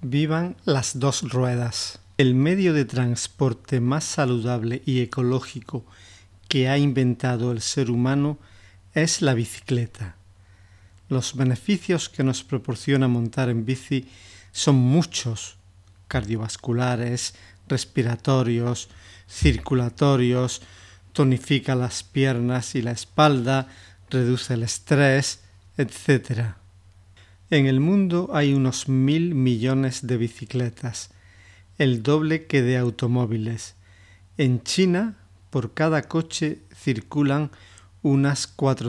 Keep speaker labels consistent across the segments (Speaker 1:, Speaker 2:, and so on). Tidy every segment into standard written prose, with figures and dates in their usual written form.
Speaker 1: Vivan las dos ruedas. El medio de transporte más saludable y ecológico que ha inventado el ser humano es la bicicleta. Los beneficios que nos proporciona montar en bici son muchos: cardiovasculares, respiratorios, circulatorios, tonifica las piernas y la espalda, reduce el estrés, etc. En el mundo hay unos 1.000 millones de bicicletas, el doble que de automóviles. En China, por cada coche circulan unas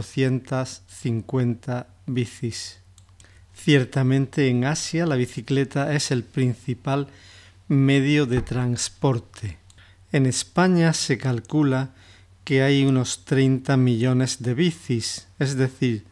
Speaker 1: 450 bicis. Ciertamente en Asia la bicicleta es el principal medio de transporte. En España se calcula que hay unos 30 millones de bicis, es decir,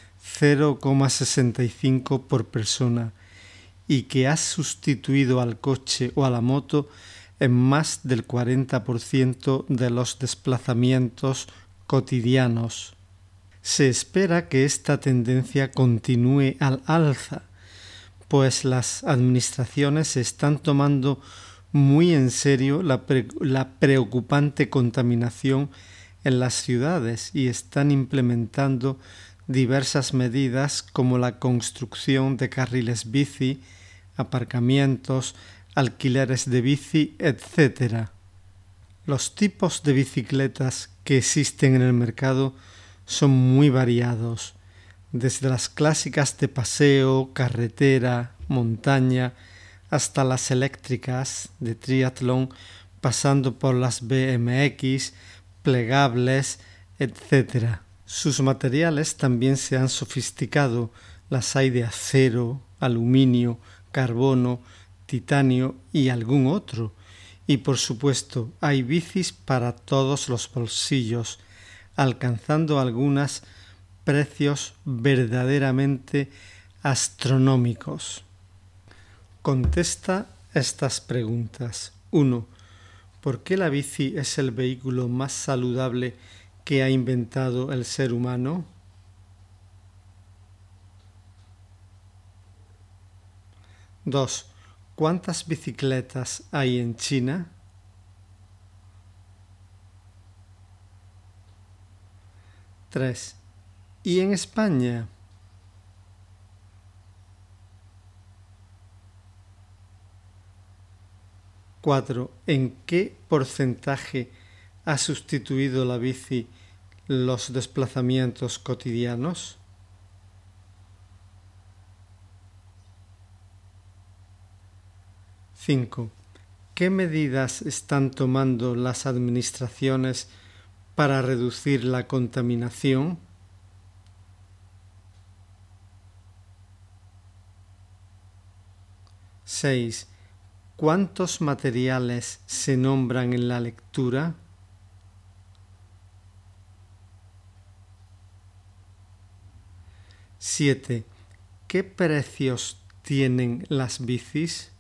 Speaker 1: 0,65 por persona, y que ha sustituido al coche o a la moto en más del 40% de los desplazamientos cotidianos. Se espera que esta tendencia continúe al alza, pues las administraciones están tomando muy en serio la preocupante contaminación en las ciudades y están implementando diversas medidas como la construcción de carriles bici, aparcamientos, alquileres de bici, etc. Los tipos de bicicletas que existen en el mercado son muy variados, desde las clásicas de paseo, carretera, montaña, hasta las eléctricas de triatlón, pasando por las BMX, plegables, etc. Sus materiales también se han sofisticado, las hay de acero, aluminio, carbono, titanio y algún otro. Y por supuesto hay bicis para todos los bolsillos, alcanzando algunas precios verdaderamente astronómicos. Contesta estas preguntas. 1. ¿Por qué la bici es el vehículo más saludable que ha inventado el ser humano? 2. ¿Cuántas bicicletas hay en China? 3. ¿Y en España? 4. ¿En qué porcentaje ha sustituido la bici los desplazamientos cotidianos? 5. ¿Qué medidas están tomando las administraciones para reducir la contaminación? 6. ¿Cuántos materiales se nombran en la lectura? 7. ¿Qué precios tienen las bicis?